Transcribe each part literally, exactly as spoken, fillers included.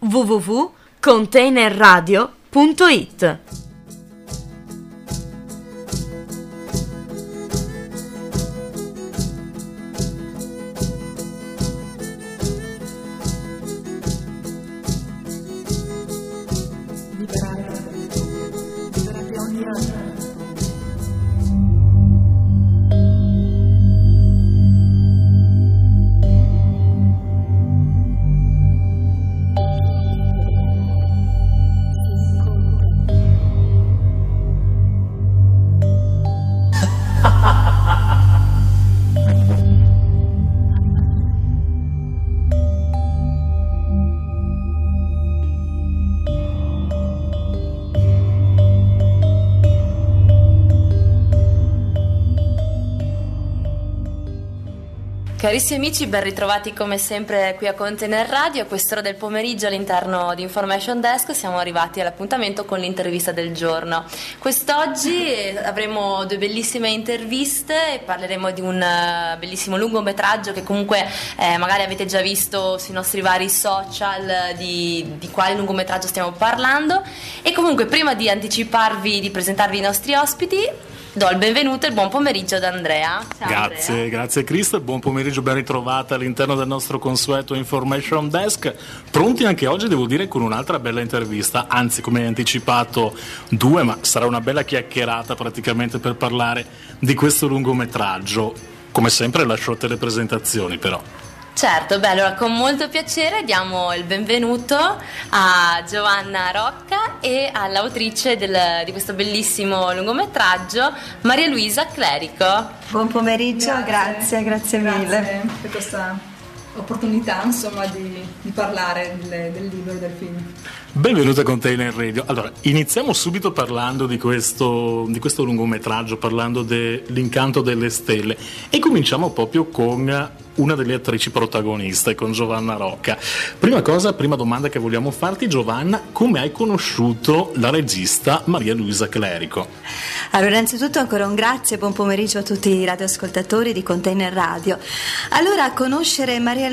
w w w punto containerradio punto it. Carissimi amici, ben ritrovati come sempre qui a Container Radio. A quest'ora del pomeriggio all'interno di Information Desk siamo arrivati all'appuntamento con l'intervista del giorno. Quest'oggi avremo due bellissime interviste e parleremo di un bellissimo lungometraggio che comunque eh, magari avete già visto sui nostri vari social di, di quale lungometraggio stiamo parlando. E comunque prima di anticiparvi, di presentarvi i nostri ospiti, do il benvenuto e il buon pomeriggio ad Andrea. Ciao grazie, Andrea. Grazie Cristo, buon pomeriggio, ben ritrovata all'interno del nostro consueto Information Desk. Pronti anche oggi, devo dire, con un'altra bella intervista, anzi come hai anticipato due, ma sarà una bella chiacchierata praticamente per parlare di questo lungometraggio. Come sempre lascio a te le presentazioni però. Certo, beh, allora con molto piacere diamo il benvenuto a Giovanna Rocca e all'autrice del, di questo bellissimo lungometraggio, Maria Luisa Clerico. Buon pomeriggio, grazie, grazie, grazie mille. Grazie per questa opportunità, insomma, di, di parlare del, del libro e del film. Benvenuta a Container Radio. Allora, iniziamo subito parlando di questo, di questo lungometraggio, parlando dell'incanto delle stelle, e cominciamo proprio con una delle attrici protagoniste, con Giovanna Rocca. Prima cosa, prima domanda che vogliamo farti, Giovanna, come hai conosciuto la regista Maria Luisa Clerico? Allora, innanzitutto ancora un grazie, buon pomeriggio a tutti i radioascoltatori di Container Radio. Allora, conoscere Maria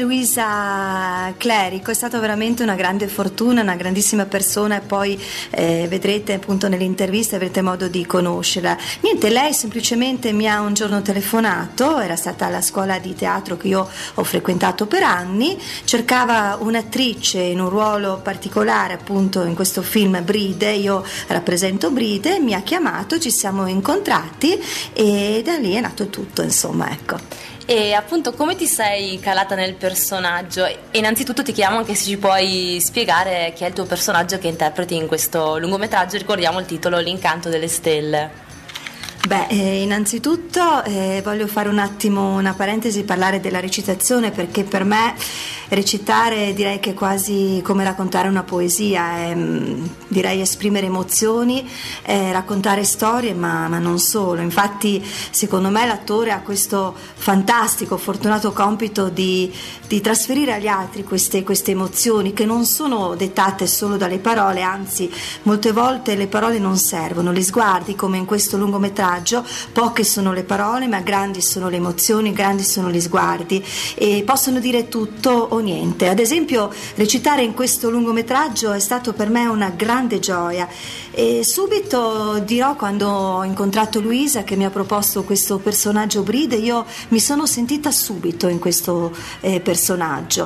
Luisa Clerico è stata veramente una grande fortuna, una grandissima persona, e poi eh, vedrete appunto nell'intervista, avrete modo di conoscerla. Niente, lei semplicemente mi ha un giorno telefonato, era stata alla scuola di teatro che io ho frequentato per anni, cercava un'attrice in un ruolo particolare appunto in questo film Bride, io rappresento Bride, mi ha chiamato, ci siamo incontrati e da lì è nato tutto, insomma, ecco. E appunto come ti sei calata nel personaggio? E innanzitutto ti chiamo anche se ci puoi spiegare chi è il tuo personaggio che interpreti in questo lungometraggio. Ricordiamo il titolo, L'incanto delle stelle. Beh, eh, innanzitutto eh, voglio fare un attimo una parentesi, parlare della recitazione, perché per me recitare direi che è quasi come raccontare una poesia, è, direi esprimere emozioni, è raccontare storie, ma, ma non solo. Infatti secondo me l'attore ha questo fantastico, fortunato compito di, di trasferire agli altri queste, queste emozioni che non sono dettate solo dalle parole, anzi molte volte le parole non servono, gli sguardi, come in questo lungometraggio. Poche sono le parole, ma grandi sono le emozioni, grandi sono gli sguardi, e possono dire tutto o niente. Ad esempio, recitare in questo lungometraggio è stato per me una grande gioia, e subito dirò, quando ho incontrato Luisa che mi ha proposto questo personaggio Bride, io mi sono sentita subito in questo eh, personaggio.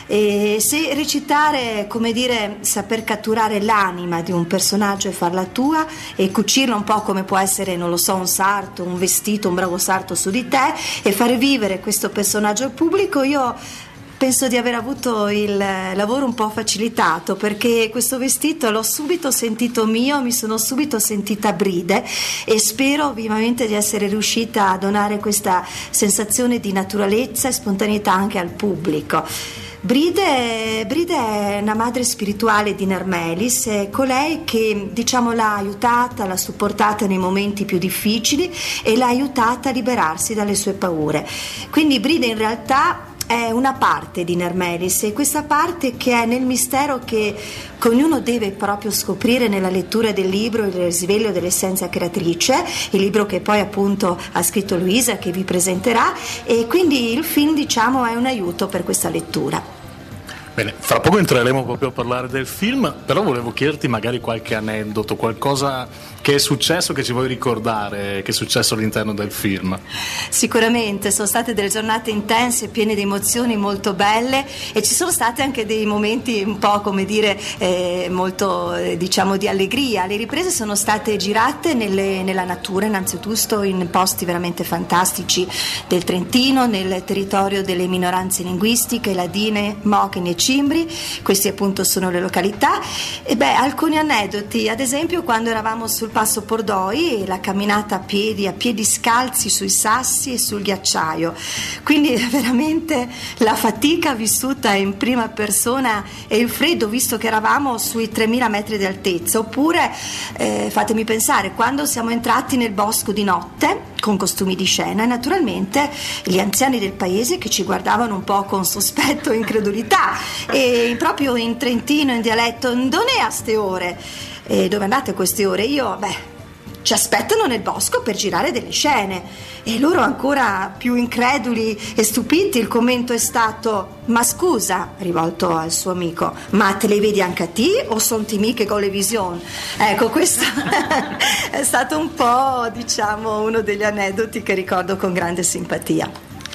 E se recitare, come dire, saper catturare l'anima di un personaggio e farla tua e cucirla un po' come può essere, non lo so, un sarto, un vestito, un bravo sarto su di te, e fare vivere questo personaggio al pubblico, io penso di aver avuto il lavoro un po' facilitato, perché questo vestito l'ho subito sentito mio, mi sono subito sentita Bride, e spero vivamente di essere riuscita a donare questa sensazione di naturalezza e spontaneità anche al pubblico. Bride, Bride è una madre spirituale di Nermelis, è colei che, diciamo, l'ha aiutata, l'ha supportata nei momenti più difficili e l'ha aiutata a liberarsi dalle sue paure. Quindi Bride in realtà è una parte di Nermelis, e questa parte che è nel mistero che ognuno deve proprio scoprire nella lettura del libro, il risveglio dell'essenza creatrice, il libro che poi appunto ha scritto Luisa, che vi presenterà, e quindi il film, diciamo, è un aiuto per questa lettura. Bene, fra poco entreremo proprio a parlare del film, però volevo chiederti magari qualche aneddoto, qualcosa che è successo, che ci vuoi ricordare, che è successo all'interno del film. Sicuramente, sono state delle giornate intense, piene di emozioni molto belle, e ci sono stati anche dei momenti un po', come dire, eh, molto eh, diciamo di allegria. Le riprese sono state girate nelle, nella natura, innanzitutto in posti veramente fantastici del Trentino, nel territorio delle minoranze linguistiche, ladine, mochene e cimbri. Questi appunto sono le località. E beh, alcuni aneddoti, ad esempio quando eravamo sul Passo Pordoi, la camminata a piedi, a piedi scalzi sui sassi e sul ghiacciaio, quindi veramente la fatica vissuta in prima persona e il freddo, visto che eravamo sui tremila metri di altezza. Oppure eh, fatemi pensare, quando siamo entrati nel bosco di notte con costumi di scena, e naturalmente gli anziani del paese che ci guardavano un po' con sospetto e incredulità, e proprio in trentino, in dialetto: "Dove a ste ore? E dove andate a queste ore?" Io, beh, ci aspettano nel bosco per girare delle scene. E loro, ancora più increduli e stupiti, il commento è stato: "Ma scusa", rivolto al suo amico, "ma te le vedi anche a te o son ti miche con le visioni?" Ecco, questo è stato un po', diciamo, uno degli aneddoti che ricordo con grande simpatia.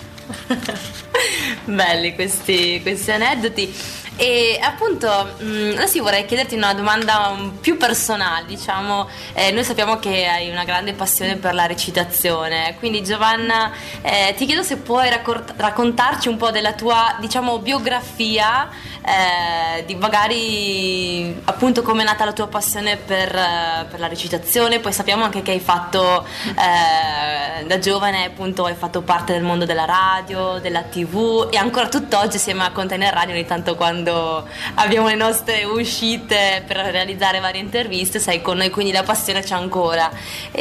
Belli questi, questi aneddoti. E appunto mh, adesso io vorrei chiederti una domanda um, più personale, diciamo. Eh, noi sappiamo che hai una grande passione per la recitazione, quindi Giovanna, eh, ti chiedo se puoi raccort- raccontarci un po' della tua, diciamo, biografia, eh, di magari appunto come è nata la tua passione per, uh, per la recitazione. Poi sappiamo anche che hai fatto eh, da giovane, appunto, hai fatto parte del mondo della radio, della tivù, e ancora tutt'oggi insieme a Container Radio ogni tanto, quando abbiamo le nostre uscite per realizzare varie interviste, sei con noi, quindi la passione c'è ancora.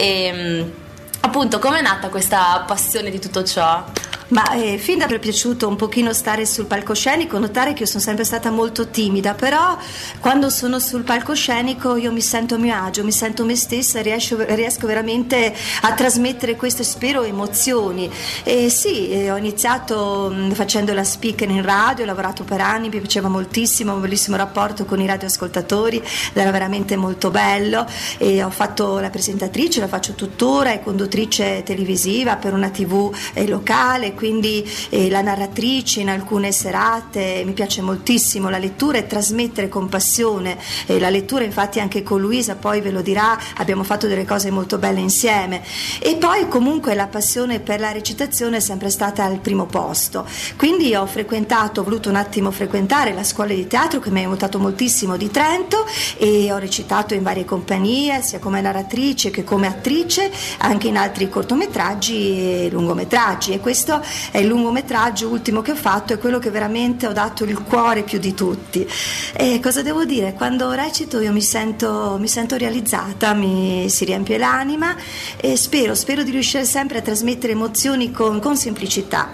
E appunto, com'è nata questa passione di tutto ciò? Ma eh, fin da aver piaciuto un pochino stare sul palcoscenico, notare che io sono sempre stata molto timida, però quando sono sul palcoscenico io mi sento a mio agio, mi sento me stessa e riesco, riesco veramente a trasmettere queste, spero, emozioni. E sì, eh, ho iniziato mh, facendo la speaker in radio, ho lavorato per anni, mi piaceva moltissimo, un bellissimo rapporto con i radioascoltatori, era veramente molto bello, e ho fatto la presentatrice, la faccio tuttora, e conduttrice televisiva per una tivù eh, locale, quindi eh, la narratrice in alcune serate. Mi piace moltissimo la lettura e trasmettere con passione eh, la lettura, infatti anche con Luisa, poi ve lo dirà, abbiamo fatto delle cose molto belle insieme. E poi comunque la passione per la recitazione è sempre stata al primo posto, quindi ho frequentato, ho voluto un attimo frequentare la scuola di teatro, che mi ha aiutato moltissimo, di Trento, e ho recitato in varie compagnie, sia come narratrice che come attrice, anche in altri cortometraggi e lungometraggi, e questo è il lungometraggio ultimo che ho fatto, è quello che veramente ho dato il cuore più di tutti. E cosa devo dire? Quando recito io mi sento, mi sento realizzata, mi si riempie l'anima, e spero, spero di riuscire sempre a trasmettere emozioni con, con semplicità.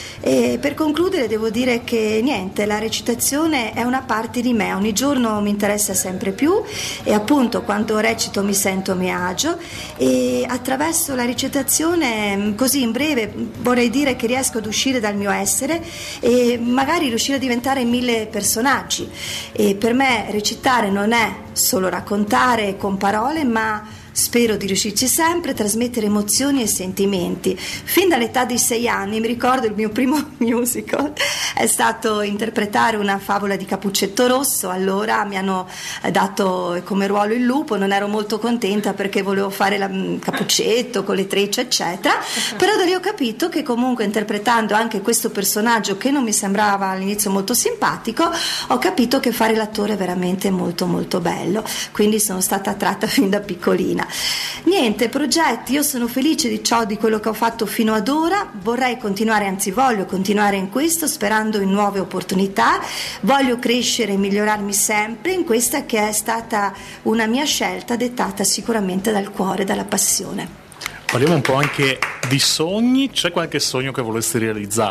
E per concludere devo dire che niente, la recitazione è una parte di me, ogni giorno mi interessa sempre più, e appunto quando recito mi sento a mio agio, e attraverso la recitazione, così in breve, vorrei dire che riesco ad uscire dal mio essere e magari riuscire a diventare mille personaggi. E per me recitare non è solo raccontare con parole, ma spero di riuscirci sempre a trasmettere emozioni e sentimenti. Fin dall'età di sei anni, mi ricordo il mio primo musical è stato interpretare una favola di Cappuccetto Rosso. Allora mi hanno dato come ruolo il lupo, non ero molto contenta perché volevo fare la Cappuccetto con le trecce eccetera, però da lì ho capito che comunque, interpretando anche questo personaggio che non mi sembrava all'inizio molto simpatico, ho capito che fare l'attore è veramente molto molto bello, quindi sono stata attratta fin da piccolina. Niente, progetti, io sono felice di ciò, di quello che ho fatto fino ad ora, vorrei continuare, anzi voglio continuare in questo, sperando in nuove opportunità, voglio crescere e migliorarmi sempre in questa che è stata una mia scelta dettata sicuramente dal cuore, dalla passione. Parliamo un po' anche di sogni, c'è qualche sogno che vorresti realizzare?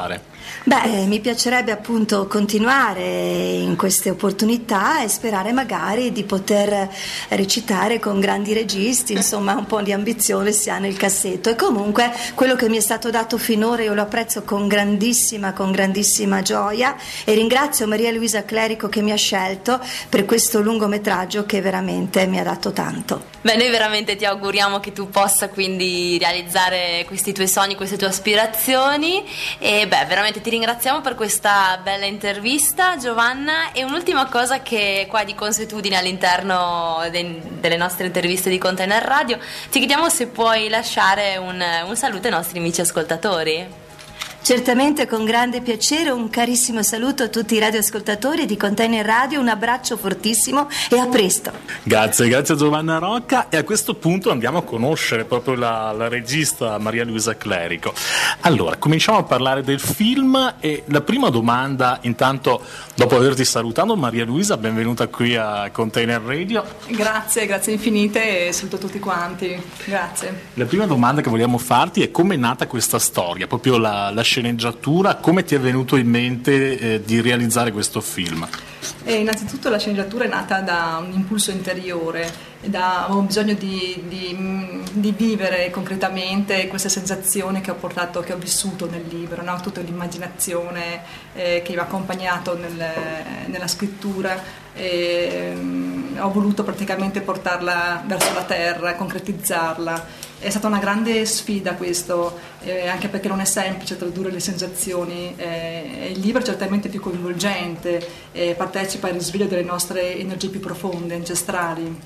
Beh, mi piacerebbe appunto continuare in queste opportunità e sperare magari di poter recitare con grandi registi, insomma un po' di ambizione si ha nel cassetto, e comunque quello che mi è stato dato finora io lo apprezzo con grandissima, con grandissima gioia, e ringrazio Maria Luisa Clerico che mi ha scelto per questo lungometraggio che veramente mi ha dato tanto. Beh, noi veramente ti auguriamo che tu possa quindi realizzare questi tuoi sogni, queste tue aspirazioni, e beh, veramente ti ringraziamo per questa bella intervista, Giovanna. E un'ultima cosa che qua di consuetudine all'interno de- delle nostre interviste di Container Radio, ti chiediamo se puoi lasciare un, un saluto ai nostri amici ascoltatori. Certamente, con grande piacere, un carissimo saluto a tutti i radioascoltatori di Container Radio, un abbraccio fortissimo e a presto. Grazie, grazie a Giovanna Rocca, e a questo punto andiamo a conoscere proprio la, la regista Maria Luisa Clerico. Allora, cominciamo a parlare del film, e la prima domanda, intanto, dopo averti salutato, Maria Luisa, benvenuta qui a Container Radio. Grazie, grazie infinite, e saluto tutti quanti, grazie. La prima domanda che vogliamo farti è: come è nata questa storia, proprio la, la sceneggiatura, come ti è venuto in mente eh, di realizzare questo film? E innanzitutto la sceneggiatura è nata da un impulso interiore, da, avevo bisogno di, di, di vivere concretamente queste sensazioni che ho portato, che ho vissuto nel libro, no? Tutta l'immaginazione eh, che mi ha accompagnato nel, nella scrittura, e, um, ho voluto praticamente portarla verso la terra, concretizzarla. È stata una grande sfida questo, eh, anche perché non è semplice tradurre le sensazioni. Eh, il libro è certamente più coinvolgente, eh, partecipa al risveglio delle nostre energie più profonde, ancestrali.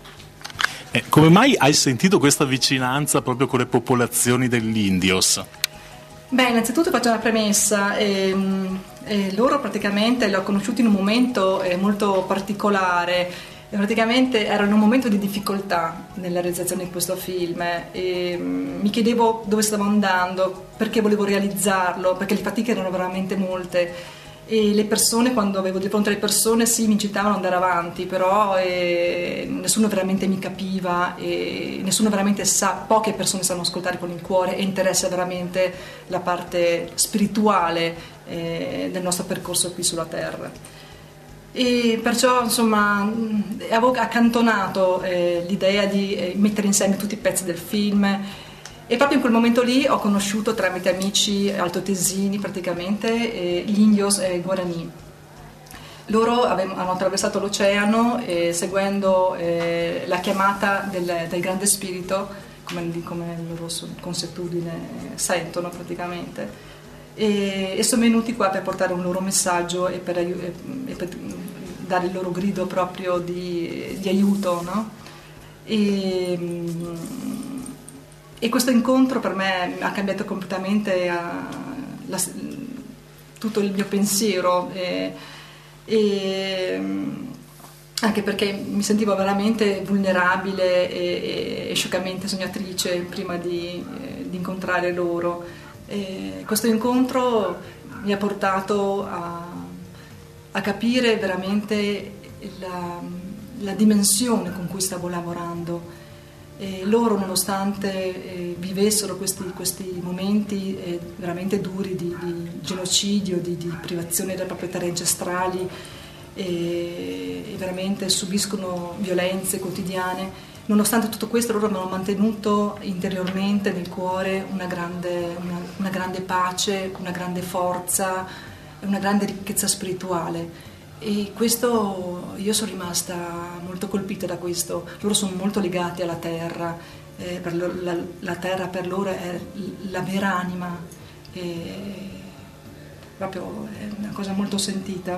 Eh, come mai hai sentito questa vicinanza proprio con le popolazioni dell'Indios? Beh, innanzitutto faccio una premessa. Eh, eh, loro praticamente li ho conosciuti in un momento eh, molto particolare. Praticamente ero in un momento di difficoltà nella realizzazione di questo film, e mi chiedevo dove stavo andando, perché volevo realizzarlo, perché le fatiche erano veramente molte, e le persone, quando avevo di fronte alle persone, sì, mi incitavano ad andare avanti, però eh, nessuno veramente mi capiva, e nessuno veramente sa, poche persone sanno ascoltare con il cuore e interessa veramente la parte spirituale eh, del nostro percorso qui sulla Terra. E perciò, insomma, avevo accantonato eh, l'idea di eh, mettere insieme tutti i pezzi del film, e proprio in quel momento lì ho conosciuto tramite amici altoatesini praticamente eh, gli Indios e i Guarani. Loro avevano, hanno attraversato l'oceano eh, seguendo eh, la chiamata del, del grande spirito, come, come la loro consuetudine sentono praticamente. E, e sono venuti qua per portare un loro messaggio e per, e, e per dare il loro grido proprio di, di aiuto, no? E, e questo incontro per me ha cambiato completamente a, la, tutto il mio pensiero, e, e, anche perché mi sentivo veramente vulnerabile e, e scioccamente sognatrice prima di, di incontrare loro. E questo incontro mi ha portato a, a capire veramente la, la dimensione con cui stavo lavorando. E loro, nonostante eh, vivessero questi, questi momenti eh, veramente duri di, di genocidio, di, di privazione delle proprietà ancestrali, e, e veramente subiscono violenze quotidiane, nonostante tutto questo loro hanno mantenuto interiormente nel cuore una grande, una, una grande pace, una grande forza, una grande ricchezza spirituale. E questo, io sono rimasta molto colpita da questo. Loro sono molto legati alla terra, eh, per loro, la, la terra per loro è la vera anima, e proprio è una cosa molto sentita,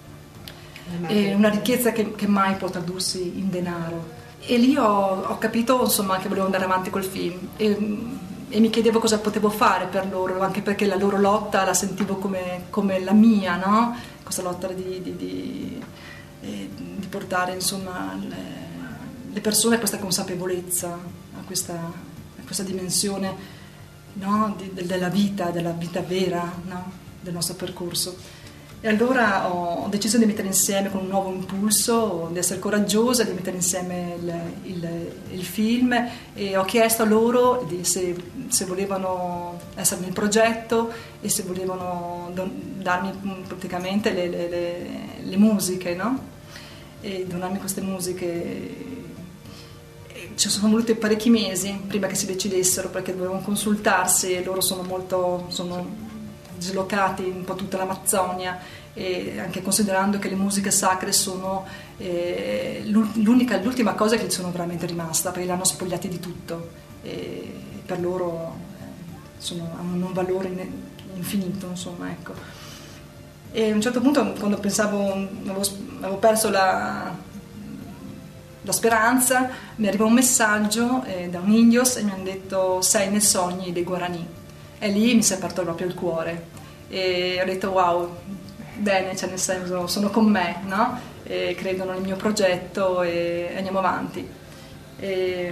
è una ricchezza che, che mai può tradursi in denaro. E lì ho, ho capito, insomma, che volevo andare avanti col film, e, e mi chiedevo cosa potevo fare per loro, anche perché la loro lotta la sentivo come, come la mia, no? Questa lotta di, di, di, eh, di portare, insomma, le, le persone a questa consapevolezza, a questa, a questa dimensione, no? di, de, della vita, della vita vera, no? Del nostro percorso. E allora ho deciso di mettere insieme con un nuovo impulso, di essere coraggiosa, di mettere insieme il, il, il film, e ho chiesto a loro di, se, se volevano essere nel progetto e se volevano don, darmi praticamente le, le, le, le musiche, no? E donarmi queste musiche. Ci sono voluti parecchi mesi prima che si decidessero, perché dovevano consultarsi, e loro sono molto sono dislocati un po' tutta l'Amazzonia, e anche considerando che le musiche sacre sono eh, l'unica, l'ultima cosa che sono veramente rimasta, perché li hanno spogliati di tutto, e per loro sono, hanno un valore infinito, insomma, ecco. E a un certo punto, quando pensavo avevo, avevo perso la la speranza, mi arriva un messaggio eh, da un indios e mi hanno detto: sei nei sogni dei Guarani. E lì mi si è aperto proprio il cuore e ho detto: wow, bene, cioè nel senso, sono con me, no? E credono nel mio progetto e andiamo avanti. E,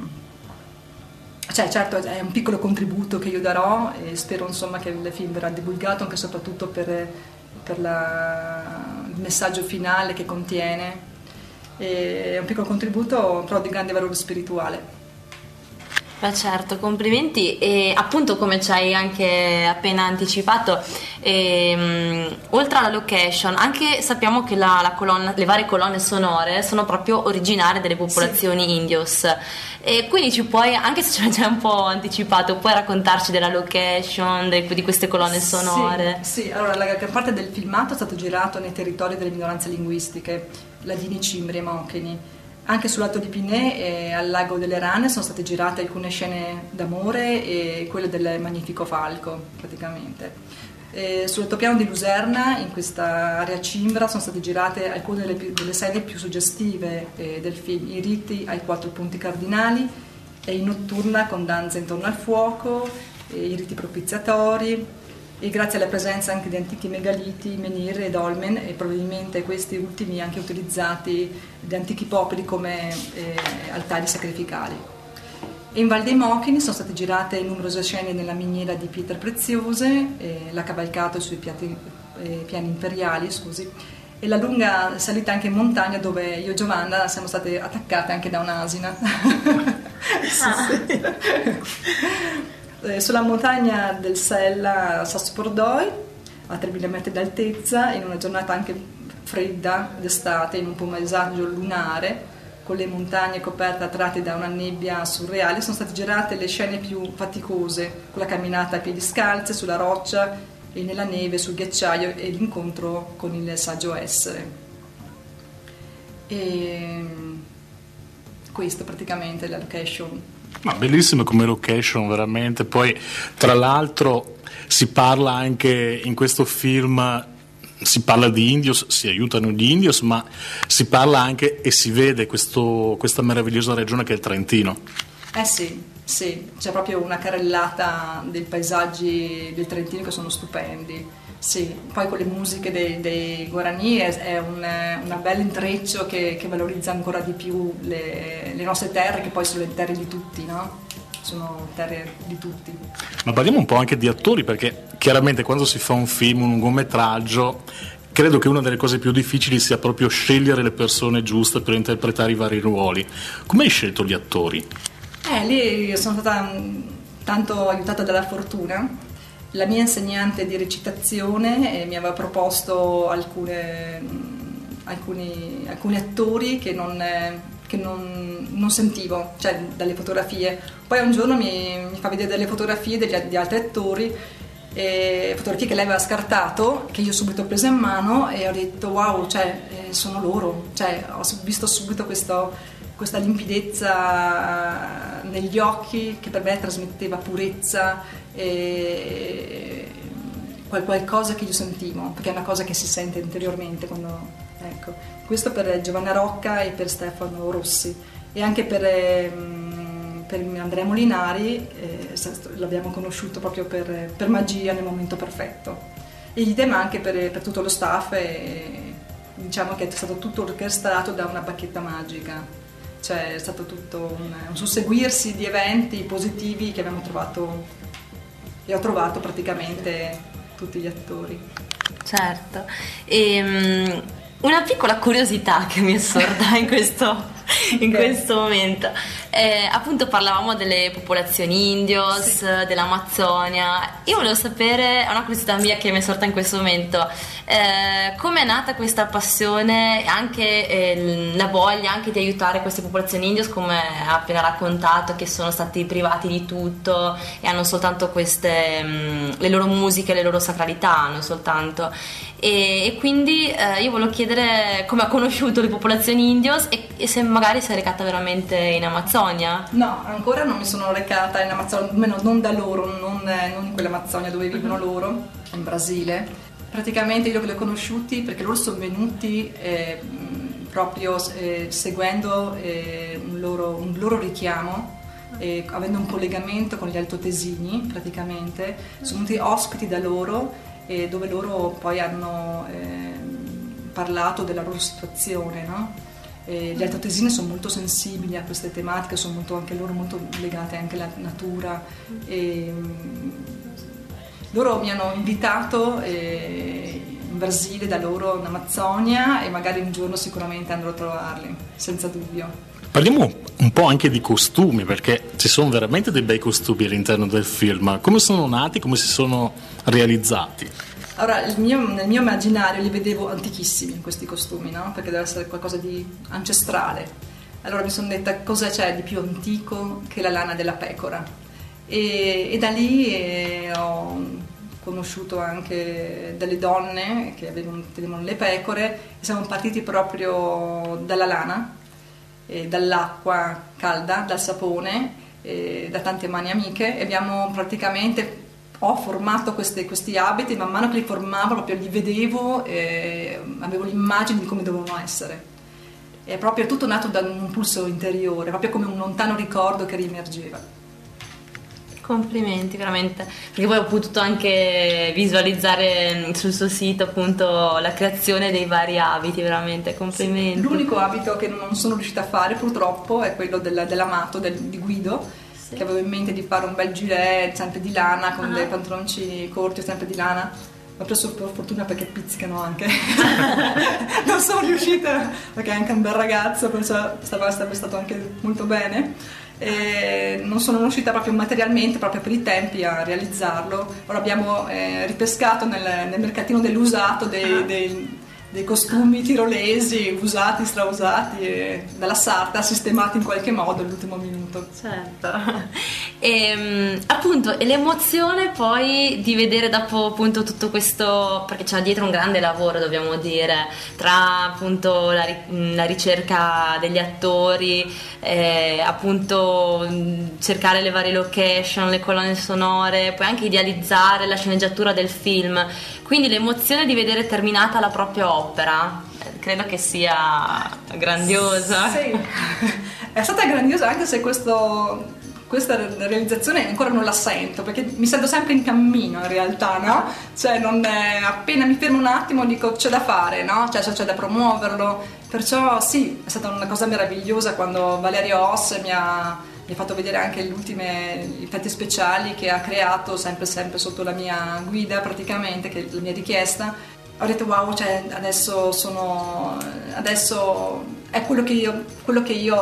cioè, certo, è un piccolo contributo che io darò, e spero, insomma, che il film verrà divulgato anche e soprattutto per, per la, il messaggio finale che contiene. È un piccolo contributo, però di grande valore spirituale. Beh, certo, complimenti. E appunto, come ci hai anche appena anticipato, ehm, oltre alla location, anche sappiamo che la, la colonna, le varie colonne sonore sono proprio originarie delle popolazioni sì. indios, e quindi ci puoi, anche se ce l'hai già un po' anticipato, puoi raccontarci della location, de, di queste colonne sonore? Sì, sì, allora la gran parte del filmato è stato girato nei territori delle minoranze linguistiche, Ladini, Cimbri e Mocheni. Anche sull'Alto di Pinè e al Lago delle Rane sono state girate alcune scene d'amore e quelle del Magnifico Falco, praticamente. E sull'altopiano di Luserna, in questa area cimbra, sono state girate alcune delle, delle scene più suggestive eh, del film: I riti ai quattro punti cardinali, e in notturna con danze intorno al fuoco, e i riti propiziatori. E grazie alla presenza anche di antichi megaliti, menhir e dolmen, e probabilmente questi ultimi anche utilizzati da antichi popoli come eh, altari sacrificali. E in Val dei Mochini sono state girate numerose scene nella miniera di pietre preziose, eh, la cavalcata sui piati, eh, piani imperiali, scusi, e la lunga salita anche in montagna, dove io e Giovanna siamo state attaccate anche da un'asina. Sì, sì. Sulla montagna del Sella a Sasso Pordoi, a tremila metri d'altezza, in una giornata anche fredda d'estate, in un pomeriggio lunare, con le montagne coperte a tratti da una nebbia surreale, sono state girate le scene più faticose, con la camminata a piedi scalzi sulla roccia e nella neve, sul ghiacciaio, e l'incontro con il saggio essere. E questo praticamente è la location. Ma bellissimo come location, veramente. Poi tra l'altro si parla anche in questo film, si parla di indios, si aiutano gli indios, ma si parla anche e si vede questo, questa meravigliosa regione che è il Trentino. Eh sì, sì, c'è proprio una carrellata dei paesaggi del Trentino che sono stupendi. Sì, poi con le musiche dei, dei Guarani è, è un, un bel intreccio che, che valorizza ancora di più le, le nostre terre, che poi sono le terre di tutti, no? Sono terre di tutti. Ma parliamo un po' anche di attori, perché chiaramente quando si fa un film, un lungometraggio, credo che una delle cose più difficili sia proprio scegliere le persone giuste per interpretare i vari ruoli. Come hai scelto gli attori? Eh, lì sono stata tanto aiutata dalla fortuna. La mia insegnante di recitazione eh, mi aveva proposto alcune, alcuni, alcuni attori che, non, eh, che non, non sentivo, cioè dalle fotografie. Poi un giorno mi, mi fa vedere delle fotografie degli, di altri attori, eh, fotografie che lei aveva scartato, che io subito ho preso in mano e ho detto wow, cioè, eh, sono loro. Cioè, ho visto subito questo, questa limpidezza negli occhi che per me trasmetteva purezza, e qualcosa che io sentivo, perché è una cosa che si sente interiormente quando, ecco. Questo per Giovanna Rocca e per Stefano Rossi, e anche per, per Andrea Molinari, eh, l'abbiamo conosciuto proprio per, per magia nel momento perfetto, e idem anche per, per tutto lo staff, e diciamo che è stato tutto orchestrato da una bacchetta magica, cioè è stato tutto un, un susseguirsi di eventi positivi che abbiamo trovato, e ho trovato praticamente tutti gli attori. Certo. E, um, una piccola curiosità che mi è sorta in questo, in questo momento. Eh, appunto parlavamo delle popolazioni indios, sì. dell'Amazzonia. Io volevo sapere, è una curiosità mia che mi è sorta in questo momento, eh, come è nata questa passione, anche eh, la voglia anche di aiutare queste popolazioni indios, come ha appena raccontato, che sono stati privati di tutto e hanno soltanto queste mh, le loro musiche, le loro sacralità hanno soltanto. E, e quindi eh, io volevo chiedere come ha conosciuto le popolazioni indios e, e se magari si è recata veramente in Amazzonia. No, ancora non mi sono recata in Amazzonia, almeno non da loro, non, non in quell'Amazzonia dove vivono loro, in Brasile. Praticamente io li ho conosciuti perché loro sono venuti eh, proprio eh, seguendo eh, un, loro, un loro richiamo, eh, avendo un collegamento con gli altoatesini praticamente, sono venuti ospiti da loro, eh, dove loro poi hanno eh, parlato della loro situazione, no? Eh, gli altoatesini sono molto sensibili a queste tematiche, sono molto, anche loro molto legati anche alla natura. E, um, loro mi hanno invitato eh, in Brasile da loro in Amazzonia e magari un giorno sicuramente andrò a trovarli, senza dubbio. Parliamo un po' anche di costumi, perché ci sono veramente dei bei costumi all'interno del film. Come sono nati, come si sono realizzati? Allora, il mio, nel mio immaginario li vedevo antichissimi questi costumi, no? Perché deve essere qualcosa di ancestrale. Allora mi sono detta cosa c'è di più antico che la lana della pecora. E, e da lì eh, ho conosciuto anche delle donne che avevano, tenevano le pecore e siamo partiti proprio dalla lana, e dall'acqua calda, dal sapone, e da tante mani amiche e abbiamo praticamente... ho formato queste, questi abiti, man mano che li formavo proprio li vedevo e avevo l'immagine di come dovevano essere. È proprio tutto nato da un impulso interiore, proprio come un lontano ricordo che riemergeva. Complimenti, veramente, perché poi ho potuto anche visualizzare sul suo sito appunto la creazione dei vari abiti, veramente, complimenti. Sì, l'unico abito che non sono riuscita a fare purtroppo è quello del, dell'amato del, di Guido, che avevo in mente di fare un bel gilet sempre di lana con uh-huh. dei pantaloncini corti sempre di lana, ma preso per fortuna perché pizzicano anche. Non sono riuscita perché è anche un bel ragazzo, perciò sarebbe stato anche molto bene e non sono riuscita proprio materialmente, proprio per i tempi, a realizzarlo. Ora abbiamo eh, ripescato nel, nel mercatino dell'usato dei, uh-huh. dei dei costumi tirolesi usati, strausati e dalla sarta sistemati in qualche modo all'ultimo minuto. Certo. E appunto e l'emozione poi di vedere dopo appunto tutto questo, perché c'è dietro un grande lavoro, dobbiamo dire, tra appunto la, la ricerca degli attori, eh, appunto cercare le varie location, le colonne sonore, poi anche idealizzare la sceneggiatura del film, quindi l'emozione di vedere terminata la propria opera, credo che sia grandiosa. Sì, è stata grandiosa anche se questo, questa realizzazione ancora non la sento, perché mi sento sempre in cammino in realtà, no? Cioè non è, appena mi fermo un attimo dico c'è da fare, no? Cioè c'è da promuoverlo, perciò sì, è stata una cosa meravigliosa quando Valerio Oss mi ha, mi ha fatto vedere anche gli ultimi effetti speciali che ha creato sempre, sempre sotto la mia guida praticamente, che è la mia richiesta. Ho detto wow, cioè adesso sono adesso è quello che io, quello che io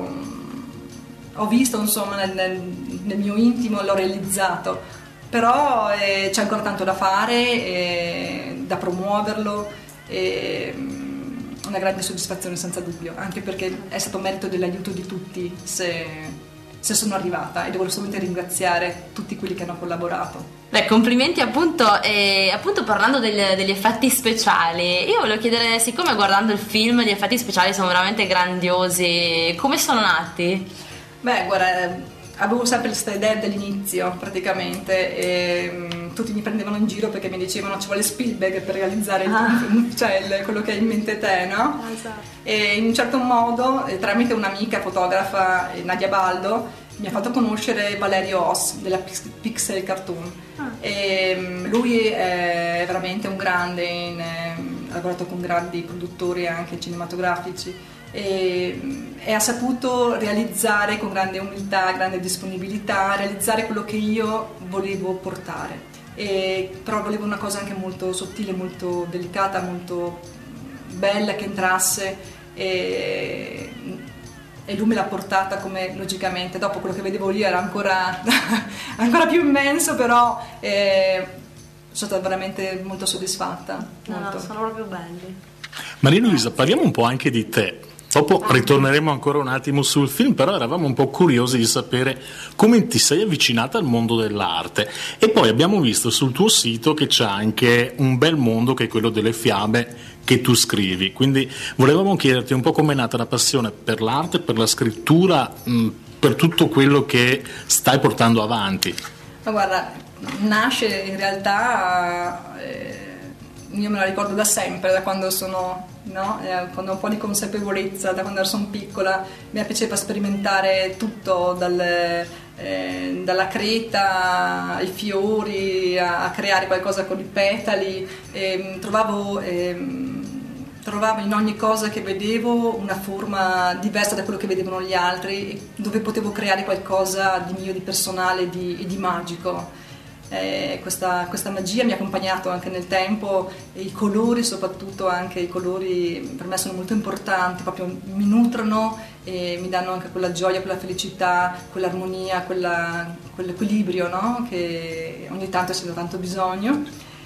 ho visto insomma nel, nel, nel mio intimo, l'ho realizzato, però eh, c'è ancora tanto da fare, eh, da promuoverlo, eh, una grande soddisfazione senza dubbio, anche perché è stato merito dell'aiuto di tutti se, se sono arrivata, e devo assolutamente ringraziare tutti quelli che hanno collaborato. Beh, complimenti appunto, e appunto parlando del, degli effetti speciali, io volevo chiedere, siccome guardando il film gli effetti speciali sono veramente grandiosi, come sono nati? Beh, guarda, avevo sempre questa idea dall'inizio praticamente e um, tutti mi prendevano in giro perché mi dicevano ci vuole Spielberg per realizzare il, ah. cioè il, quello che hai in mente te, no? Ah, esatto. E in un certo modo, eh, tramite un'amica fotografa, eh, Nadia Baldo, mi ha fatto conoscere Valerio Oss della Pixel Cartoon. Ah. E, um, lui è veramente un grande, in, eh, ha lavorato con grandi produttori anche cinematografici e, e ha saputo realizzare con grande umiltà, grande disponibilità, realizzare quello che io volevo portare. e, però volevo una cosa anche molto sottile, molto delicata, molto bella, che entrasse, e, e lui me l'ha portata come logicamente. Dopo quello che vedevo io era ancora, ancora più immenso, però eh, sono stata veramente molto soddisfatta. No, molto. no, sono proprio belli. Maria Luisa, parliamo un po' anche di te. Dopo ritorneremo ancora un attimo sul film, però eravamo un po' curiosi di sapere come ti sei avvicinata al mondo dell'arte. E poi abbiamo visto sul tuo sito che c'è anche un bel mondo, che è quello delle fiabe che tu scrivi. Quindi volevamo chiederti un po' com'è nata la passione per l'arte, per la scrittura, mh, per tutto quello che stai portando avanti. Ma guarda, nasce in realtà, eh, io me la ricordo da sempre, da quando sono, no? eh, quando ho un po' di consapevolezza, da quando sono piccola, mi piaceva sperimentare tutto, dal, eh, dalla creta ai fiori, a, a creare qualcosa con i petali. eh, trovavo, eh, trovavo in ogni cosa che vedevo una forma diversa da quello che vedevano gli altri, dove potevo creare qualcosa di mio, di personale, di, di magico. Eh, questa, questa magia mi ha accompagnato anche nel tempo, e i colori, soprattutto anche i colori per me sono molto importanti, proprio mi nutrono e mi danno anche quella gioia, quella felicità, quell'armonia, quella, quell'equilibrio, no? Che ogni tanto sento tanto bisogno.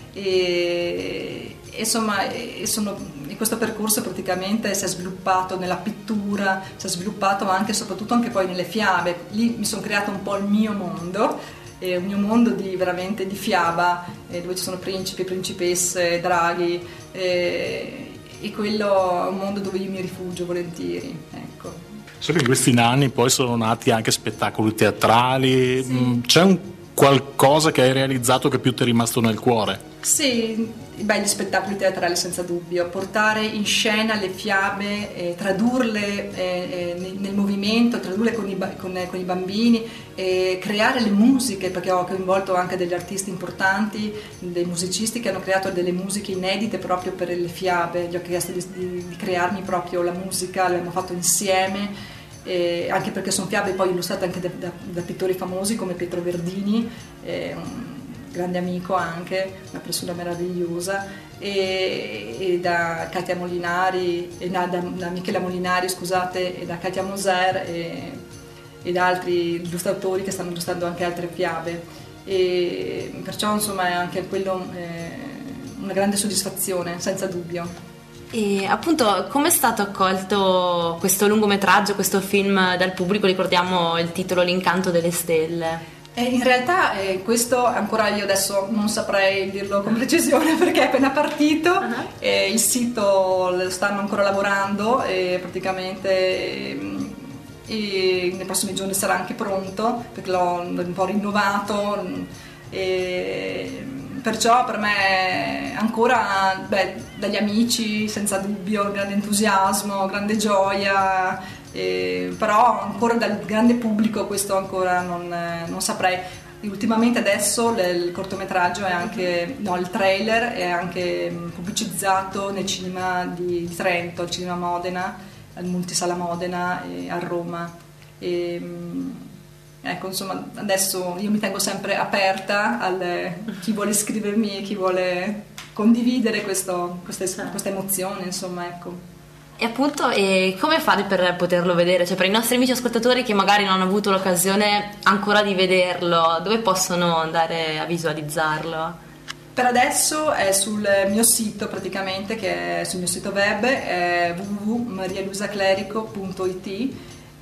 E, insomma, e sono, in questo percorso praticamente si è sviluppato nella pittura, si è sviluppato anche soprattutto anche poi nelle fiabe. Lì mi sono creato un po' il mio mondo, è un mio mondo di, veramente di fiaba, eh, dove ci sono principi, principesse, draghi, eh, e quello è un mondo dove io mi rifugio volentieri, ecco. So che in questi anni poi sono nati anche spettacoli teatrali, sì. C'è un qualcosa che hai realizzato che più ti è rimasto nel cuore? Sì, beh, gli spettacoli teatrali senza dubbio, portare in scena le fiabe, eh, tradurle eh, nel, nel movimento, tradurle con i, con, con i bambini, eh, creare le musiche, perché ho coinvolto anche degli artisti importanti, dei musicisti che hanno creato delle musiche inedite proprio per le fiabe. Gli ho chiesto di, di, di crearmi proprio la musica, l'abbiamo fatto insieme. Eh, anche perché sono fiabe poi illustrate anche da, da, da pittori famosi come Pietro Verdini, eh, un grande amico anche, una persona meravigliosa, e, e da Katia Molinari, e da, da, da Michela Molinari, scusate, e da Katia Moser e, e da altri illustratori che stanno illustrando anche altre fiabe, e perciò insomma è anche quello eh, una grande soddisfazione, senza dubbio. E appunto, come è stato accolto questo lungometraggio, questo film dal pubblico? Ricordiamo il titolo L'incanto delle stelle. Eh, in realtà eh, questo ancora io adesso non saprei dirlo con precisione perché è appena partito, uh-huh. eh, il sito lo stanno ancora lavorando e praticamente eh, e nei prossimi giorni sarà anche pronto perché l'ho un po' rinnovato. E perciò per me ancora, beh, dagli amici senza dubbio, grande entusiasmo, grande gioia, eh, però ancora dal grande pubblico questo ancora non, non saprei. E ultimamente adesso il cortometraggio è anche, no, il trailer è anche pubblicizzato nel cinema di, di Trento, al cinema Modena, al Multisala Modena e a Roma. E, ecco, insomma, adesso io mi tengo sempre aperta a chi vuole iscrivermi, chi vuole condividere questo, queste, questa emozione, insomma, ecco. E appunto, e come fate per poterlo vedere? Cioè, per i nostri amici ascoltatori che magari non hanno avuto l'occasione ancora di vederlo, dove possono andare a visualizzarlo? Per adesso è sul mio sito, praticamente, che è sul mio sito web, è w w w punto maria luisa clerico punto i t.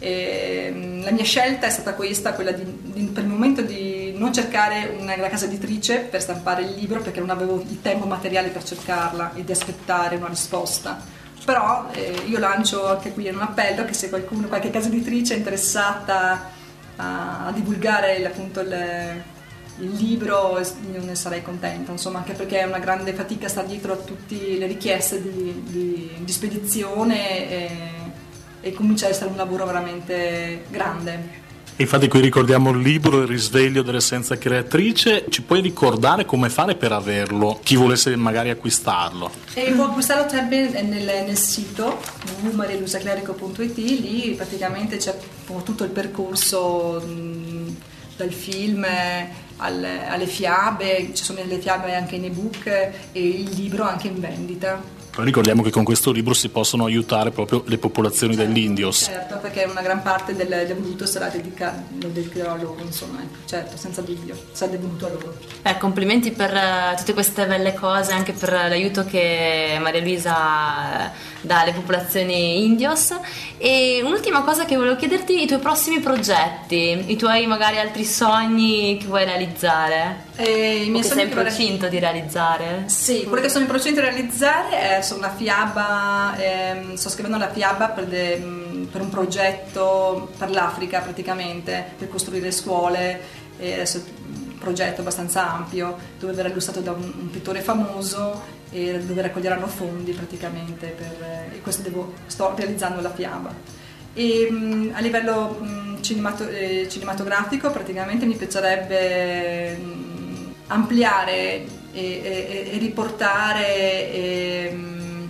E la mia scelta è stata questa, quella di, di, per il momento di non cercare una, una casa editrice per stampare il libro perché non avevo il tempo materiale per cercarla e di aspettare una risposta, però eh, io lancio anche qui un appello che se qualcuno, qualche casa editrice è interessata a, a divulgare appunto il, il libro, io ne sarei contenta, insomma, anche perché è una grande fatica stare dietro a tutte le richieste di, di, di spedizione e, e comincia ad essere un lavoro veramente grande. Infatti qui ricordiamo il libro Il risveglio dell'essenza creatrice. Ci puoi ricordare come fare per averlo, chi volesse magari acquistarlo? E può acquistarlo sempre nel, nel sito w w w punto maria luisa clerico punto i t. Lì praticamente c'è tutto il percorso mh, dal film, alle, alle fiabe, ci sono le fiabe anche in ebook e il libro anche in vendita. Poi ricordiamo che con questo libro si possono aiutare proprio le popolazioni certo, dell'Indios. Certo, perché una gran parte del devoluto sarà dedicato, lo dedicherò a loro, insomma, ecco, certo, senza dubbio, sarà devoluto a loro. Eh, complimenti per uh, tutte queste belle cose, anche per l'aiuto che Maria Luisa uh, dà alle popolazioni indios. E un'ultima cosa che volevo chiederti, i tuoi prossimi progetti, i tuoi magari altri sogni che vuoi realizzare? E i miei o che sogni sei in che vorrei- procinto di realizzare? Sì, quello che sono in procinto di realizzare è sono una fiaba, ehm, sto scrivendo una fiaba per, de- per un progetto per l'Africa praticamente, per costruire scuole, e adesso è un progetto abbastanza ampio dove verrà illustrato da un, un pittore famoso e dove raccoglieranno fondi praticamente per, e questo devo, sto realizzando la fiaba. E mh, a livello mh, cinemato- eh, cinematografico praticamente mi piacerebbe mh, ampliare e, e, e riportare e,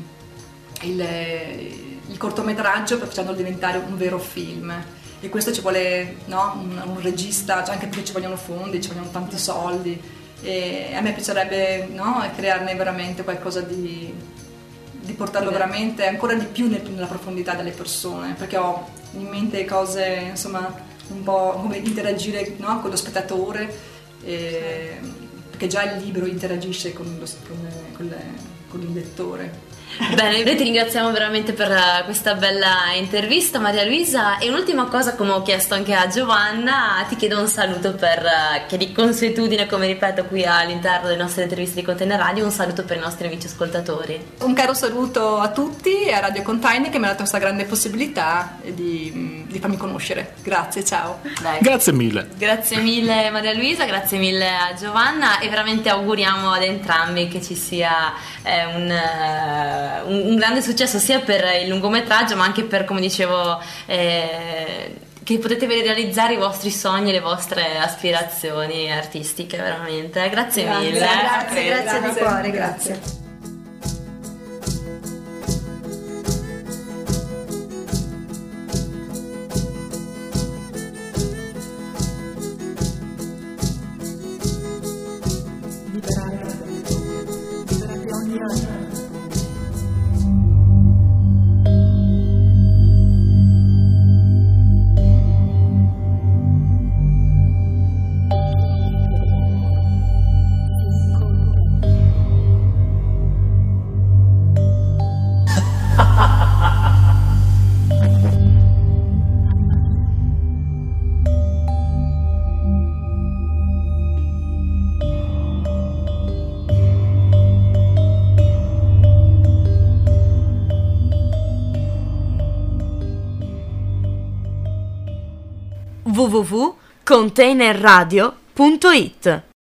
Il, il cortometraggio facendolo diventare un vero film, e questo ci vuole, no, un, un regista, cioè anche perché ci vogliono fondi, ci vogliono tanti soldi, e a me piacerebbe, no, crearne veramente qualcosa di, di portarlo veramente ancora di più nella profondità delle persone, perché ho in mente cose, insomma, un po' come interagire, no, con lo spettatore, e, perché già il libro interagisce con, lo, con, con, le, con il lettore. Bene, noi ti ringraziamo veramente per questa bella intervista, Maria Luisa, e un'ultima cosa, come ho chiesto anche a Giovanna, ti chiedo un saluto per, che di consuetudine, come ripeto qui all'interno delle nostre interviste di Container Radio, un saluto per i nostri amici ascoltatori. Un caro saluto a tutti e a Radio Container che mi ha dato questa grande possibilità di, di farmi conoscere. Grazie, ciao. Dai. Grazie mille. Grazie mille Maria Luisa, grazie mille a Giovanna, e veramente auguriamo ad entrambi che ci sia eh, un... Uh, Un, un grande successo sia per il lungometraggio, ma anche per, come dicevo, eh, che potete realizzare i vostri sogni e le vostre aspirazioni artistiche, veramente. Grazie, grazie, mille. Grazie, grazie, grazie di cuore, grazie. w w w punto containerradio punto it